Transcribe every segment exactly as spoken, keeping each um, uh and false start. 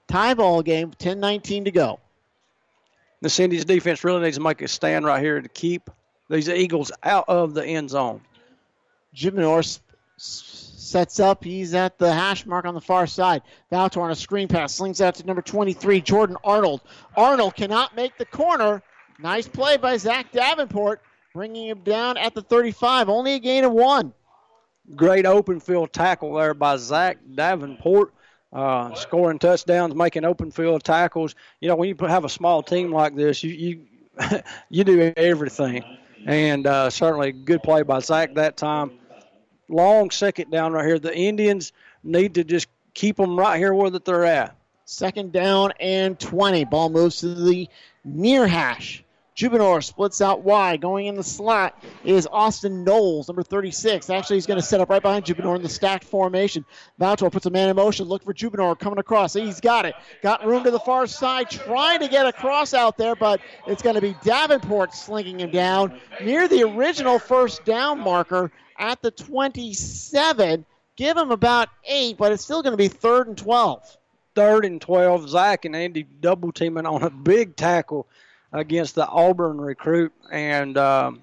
Tie ball game, ten nineteen to go. The Indians defense really needs to make a stand right here to keep these Eagles out of the end zone. Jibinor s- sets up. He's at the hash mark on the far side. Valtor on a screen pass. Slings out to number twenty-three, Jordan Arnold. Arnold cannot make the corner. Nice play by Zach Davenport, bringing him down at the thirty-five. Only a gain of one. Great open field tackle there by Zach Davenport. Uh, scoring touchdowns, making open field tackles. You know, when you have a small team like this, you you, you do everything. And uh, certainly good play by Zach that time. Long second down right here. The Indians need to just keep them right here where that they're at. Second down and twenty. Ball moves to the near hash. Jubinor splits out wide. Going in the slot is Austin Knowles, number thirty-six. Actually, he's going to set up right behind Jubinor in the stacked formation. Valtor puts a man in motion. Look for Jubinor coming across. He's got it. Got room to the far side. Trying to get across out there, but it's going to be Davenport slinging him down near the original first down marker at the twenty-seven. Give him about eight, but it's still going to be third and twelve. Third and twelve. Zach and Andy double teaming on a big tackle against the Auburn recruit. And um,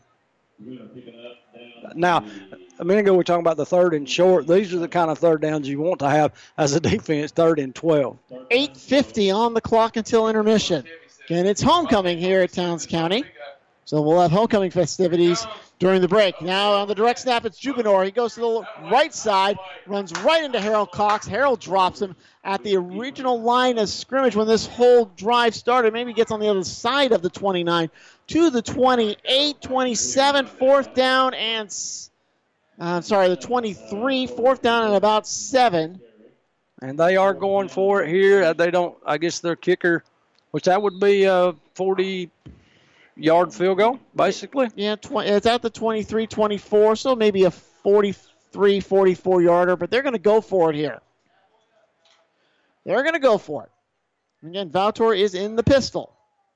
now, a minute ago we were talking about the third and short. These are the kind of third downs you want to have as a defense, third and twelve. eight fifty on the clock until intermission. Again, it's homecoming here at Towns County. So we'll have homecoming festivities during the break. Now on the direct snap, it's Jubinor. He goes to the right side, runs right into Harold Cox. Harold drops him at the original line of scrimmage when this whole drive started. Maybe gets on the other side of the twenty-nine to the twenty-eight, twenty-seven, fourth down and, uh, sorry, the twenty-three, fourth down and about seven. And they are going for it here. They don't, I guess their kicker, which that would be a forty-yard field goal, basically. Yeah, tw- it's at the twenty-three, twenty-four, so maybe a forty-three, forty-four-yarder, but they're going to go for it here. They're going to go for it. Again, Valtor is in the pistol.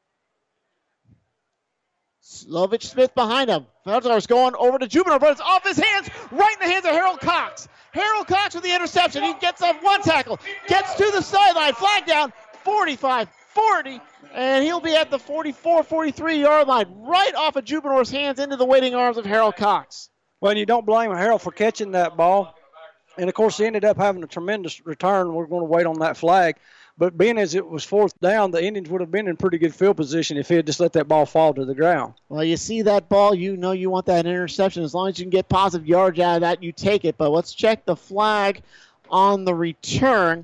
Lovich Smith behind him. Valtor is going over to Jubinor, but it's off his hands, right in the hands of Harold Cox. Harold Cox with the interception. He gets up one tackle, gets to the sideline, flag down, forty-five forty, and he'll be at the forty-four, forty-three-yard line, right off of Jubinor's hands into the waiting arms of Harold Cox. Well, and you don't blame Harold for catching that ball. And, of course, he ended up having a tremendous return. We're going to wait on that flag. But being as it was fourth down, the Indians would have been in pretty good field position if he had just let that ball fall to the ground. Well, you see that ball, you know you want that interception. As long as you can get positive yards out of that, you take it. But let's check the flag on the return.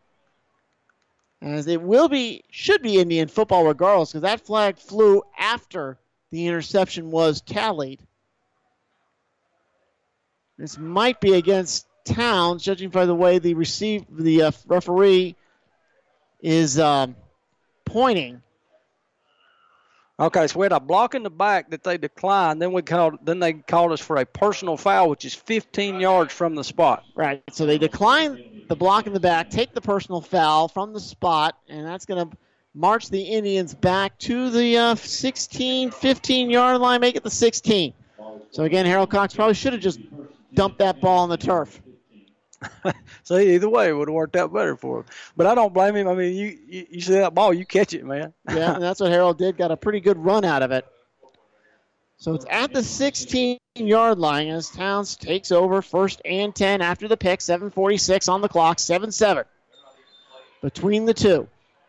As it will be, should be Indian football regardless, because that flag flew after the interception was tallied. This might be against Towns, judging by the way the receive the uh, referee is um, pointing. Okay, so we had a block in the back that they declined. Then we called. Then they called us for a personal foul, which is fifteen yards from the spot. Right. So they decline the block in the back, take the personal foul from the spot, and that's going to march the Indians back to the uh, sixteen, fifteen-yard line, make it the sixteen. So again, Harold Cox probably should have just dumped that ball on the turf. So either way, it would have worked out better for him. But I don't blame him. I mean, you you, you see that ball, you catch it, man. Yeah, and that's what Harold did. Got a pretty good run out of it. So it's at the sixteen-yard line as Towns takes over first and ten after the pick. seven forty-six on the clock, seven seven between the two.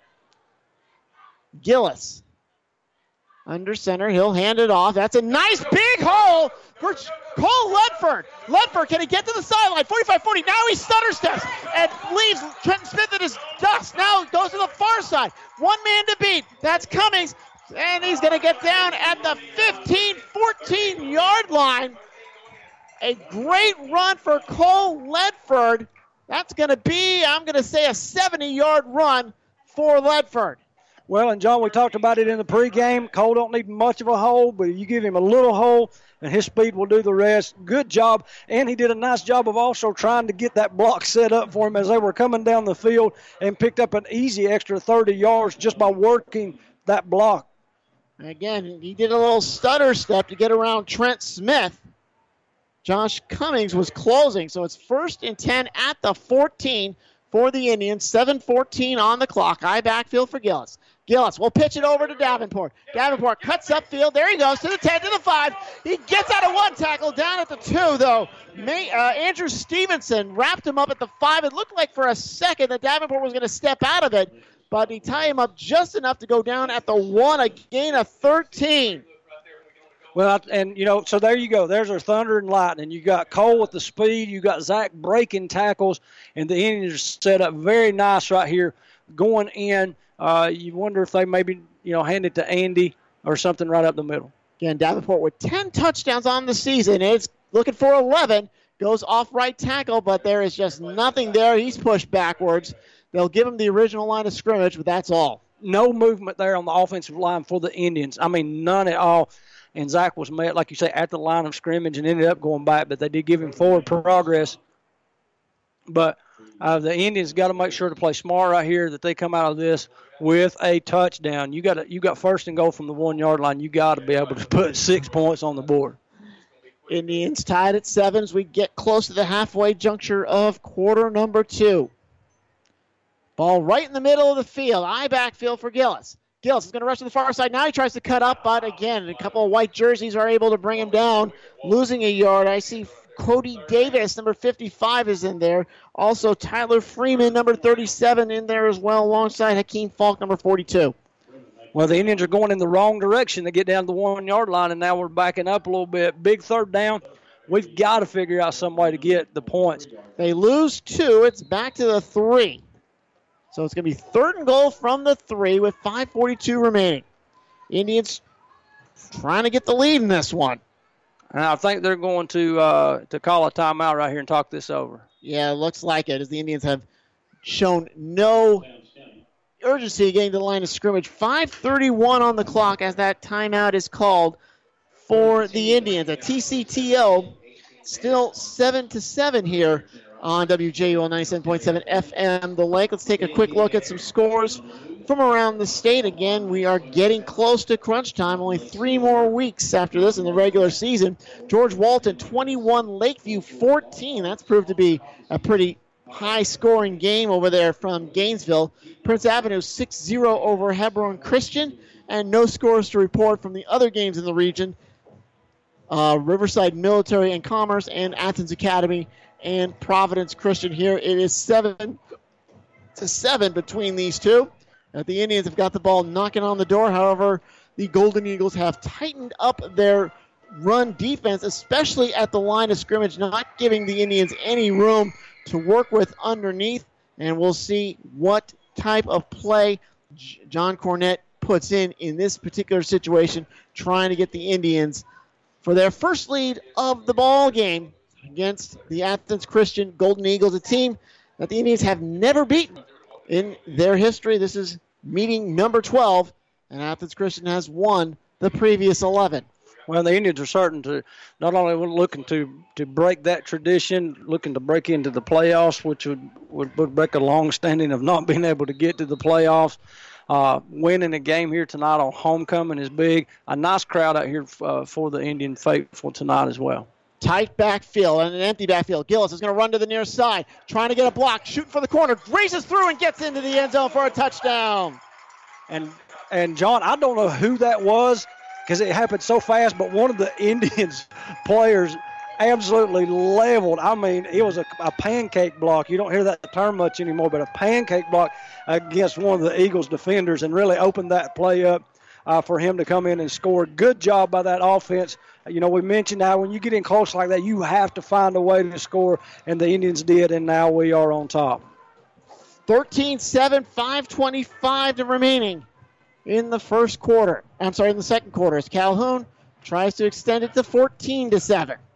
Gillis under center. He'll hand it off. That's a nice big hole for Cole Ledford. Ledford, can he get to the sideline? forty-five forty. Now he stutter steps and leaves Trenton Smith in his dust. Now goes to the far side. One man to beat. That's Cummings. And he's going to get down at the fifteen, fourteen-yard line. A great run for Cole Ledford. That's going to be, I'm going to say, a seventy-yard run for Ledford. Well, and John, we talked about it in the pregame. Cole don't need much of a hole, but you give him a little hole, and his speed will do the rest. Good job. And he did a nice job of also trying to get that block set up for him as they were coming down the field and picked up an easy extra thirty yards just by working that block. Again, he did a little stutter step to get around Trent Smith. Josh Cummings was closing, so it's first and ten at the fourteen. for the Indians. seven fourteen on the clock. High backfield for Gillis. Gillis will pitch it over to Davenport. Davenport cuts upfield. There he goes to the ten, to the five. He gets out of one tackle, down at the two, though. May, uh, Andrew Stevenson wrapped him up at the five. It looked like for a second that Davenport was going to step out of it, but he tied him up just enough to go down at the one, a gain of thirteen. Well, and, you know, so there you go. There's our thunder and lightning. You got Cole with the speed. You got Zach breaking tackles, and the Indians set up very nice right here going in. Uh, you wonder if they maybe, you know, hand it to Andy or something right up the middle. Again, Davenport with ten touchdowns on the season. It's looking for eleven. Goes off right tackle, but there is just nothing there. He's pushed backwards. They'll give him the original line of scrimmage, but that's all. No movement there on the offensive line for the Indians. I mean, none at all. And Zach was met, like you say, at the line of scrimmage and ended up going back, but they did give him forward progress. But uh, the Indians got to make sure to play smart right here, that they come out of this with a touchdown. You got to, you got first and goal from the one-yard line. You got to be able to put six points on the board. Indians tied at seven as we get close to the halfway juncture of quarter number two. Ball right in the middle of the field. Eye backfield for Gillis. Gillis is going to rush to the far side. Now he tries to cut up, but again, a couple of white jerseys are able to bring him down, losing a yard. I see Cody Davis, number fifty-five, is in there. Also, Tyler Freeman, number thirty-seven, in there as well, alongside Hakeem Falk, number forty-two. Well, the Indians are going in the wrong direction to get down to the one-yard line, and now we're backing up a little bit. Big third down. We've got to figure out some way to get the points. They lose two. It's back to the three. So it's going to be third and goal from the three with five forty-two remaining. Indians trying to get the lead in this one. And I think they're going to uh, to call a timeout right here and talk this over. Yeah, it looks like it, as the Indians have shown no urgency getting to the line of scrimmage. five thirty-one on the clock as that timeout is called for the Indians. A T C T O still seven to seven here on W J U L ninety-seven point seven F M The Lake. Let's take a quick look at some scores from around the state. Again, we are getting close to crunch time. Only three more weeks after this in the regular season. George Walton twenty-one, Lakeview fourteen. That's proved to be a pretty high-scoring game over there from Gainesville. Prince Avenue six zero over Hebron Christian. And no scores to report from the other games in the region. Uh, Riverside Military and Commerce and Athens Academy and Providence Christian here. It is seven to seven between these two. Uh, the Indians have got the ball knocking on the door. However, the Golden Eagles have tightened up their run defense, especially at the line of scrimmage, not giving the Indians any room to work with underneath. And we'll see what type of play J- John Cornett puts in in this particular situation, trying to get the Indians for their first lead of the ball game against the Athens Christian Golden Eagles, a team that the Indians have never beaten in their history. This is meeting number twelve, and Athens Christian has won the previous eleven. Well, the Indians are certain to not only looking to, to break that tradition, looking to break into the playoffs, which would, would, would break a long standing of not being able to get to the playoffs. Uh, winning a game here tonight on homecoming is big. A nice crowd out here uh, for the Indian faithful tonight as well. Tight backfield and an empty backfield. Gillis is going to run to the near side, trying to get a block, shooting for the corner, races through and gets into the end zone for a touchdown. And and John, I don't know who that was because it happened so fast, but one of the Indians players absolutely leveled. I mean, it was a, a pancake block. You don't hear that term much anymore, but a pancake block against one of the Eagles defenders and really opened that play up uh, for him to come in and score. Good job by that offense. You know, we mentioned how when you get in close like that, you have to find a way to score, and the Indians did, and now we are on top. thirteen seven, five twenty-five to remaining in the first quarter. I'm sorry, in the second quarter, as Calhoun tries to extend it to fourteen to seven.